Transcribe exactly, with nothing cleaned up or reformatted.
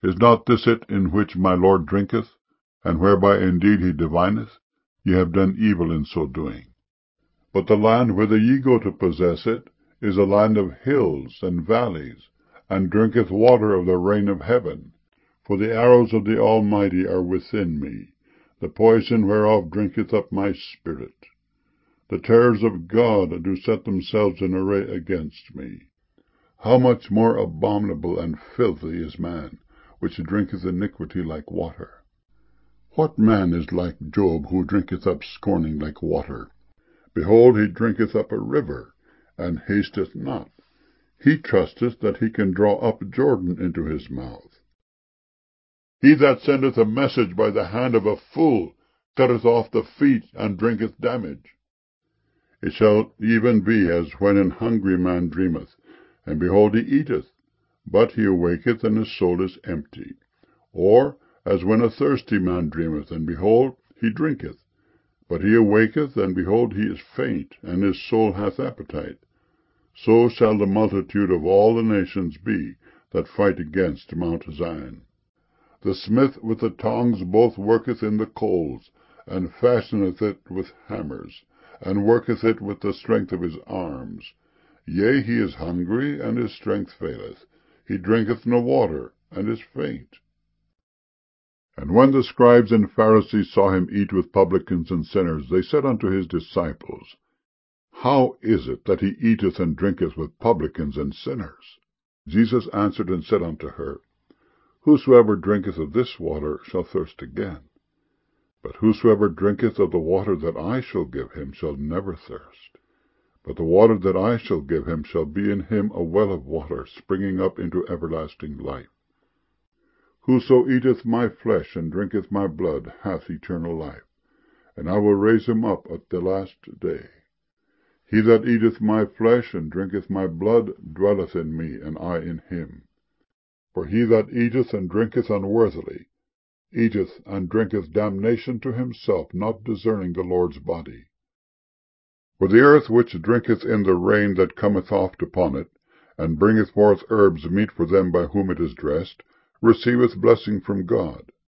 Is not this it in which my Lord drinketh, and whereby indeed he divineth? Ye have done evil in so doing. But the land whither ye go to possess it is a land of hills and valleys, and drinketh water of the rain of heaven. For the arrows of the Almighty are within me, the poison whereof drinketh up my spirit. The terrors of God do set themselves in array against me. How much more abominable and filthy is man, which drinketh iniquity like water? What man is like Job, who drinketh up scorning like water? Behold, he drinketh up a river, and hasteth not. He trusteth that he can draw up Jordan into his mouth. He that sendeth a message by the hand of a fool cutteth off the feet, and drinketh damage. It shall even be as when an hungry man dreameth, and behold, he eateth, but he awaketh, and his soul is empty. Or as when a thirsty man dreameth, and behold, he drinketh, but he awaketh, and behold, he is faint, and his soul hath appetite. So shall the multitude of all the nations be that fight against Mount Zion. The smith with the tongs both worketh in the coals, and fashioneth it with hammers, and worketh it with the strength of his arms. Yea, he is hungry, and his strength faileth. He drinketh no water, and is faint. And when the scribes and Pharisees saw him eat with publicans and sinners, they said unto his disciples, How is it that he eateth and drinketh with publicans and sinners? Jesus answered and said unto her, Whosoever drinketh of this water shall thirst again. But whosoever drinketh of the water that I shall give him shall never thirst. But the water that I shall give him shall be in him a well of water, springing up into everlasting life. Whoso eateth my flesh and drinketh my blood hath eternal life, and I will raise him up at the last day. He that eateth my flesh and drinketh my blood dwelleth in me, and I in him. For he that eateth and drinketh unworthily eateth and drinketh damnation to himself, not discerning the Lord's body. For the earth which drinketh in the rain that cometh oft upon it, and bringeth forth herbs meet for them by whom it is dressed, receiveth blessing from God.